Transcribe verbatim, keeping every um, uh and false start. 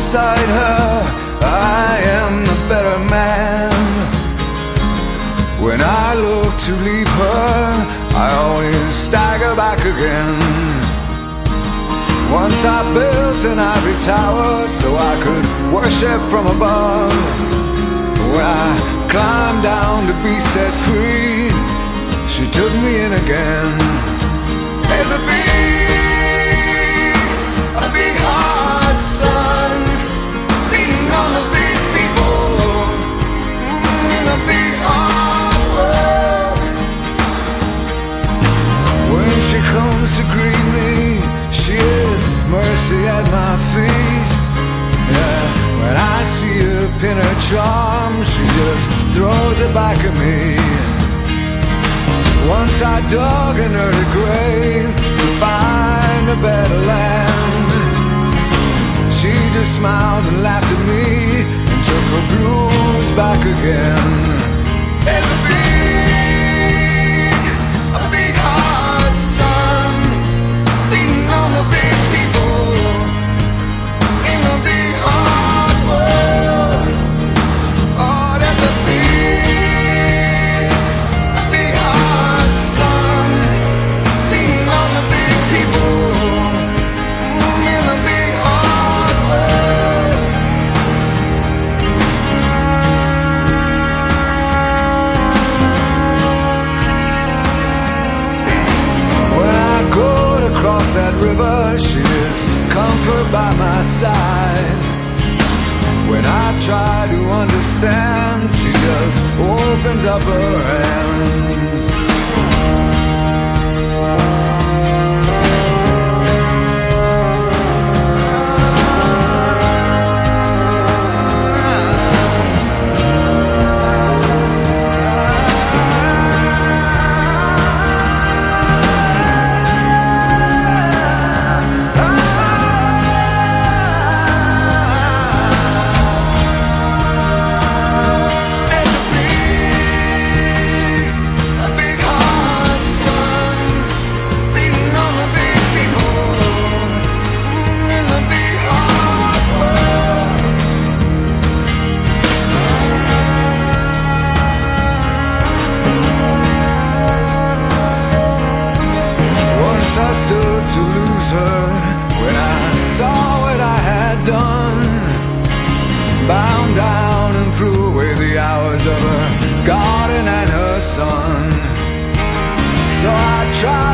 beside her, I am the better man. When I look to leave her, I always stagger back again. Once I built an ivory tower so I could worship from above. When I climbed down to be set free, she took me in again. There's a big, a big hot sun beating on the big people in the big hard world. When she comes to greet me, she is mercy at my feet. Yeah, when I see her pin her charm, she just throws it back at me. Once I dug an early grave to find a better land. She just smiled and laughed at me and took her blues back again. There's a big, a big hot sun beating on the big people in the big hard world. Oh, there's a big, a big hot sun beating on the big people in the big hard world. When I go to cross that river, she is comfort by my side. When I try to understand, she just opens up her hands. Bound down and threw away the hours of her garden and her son. So I tried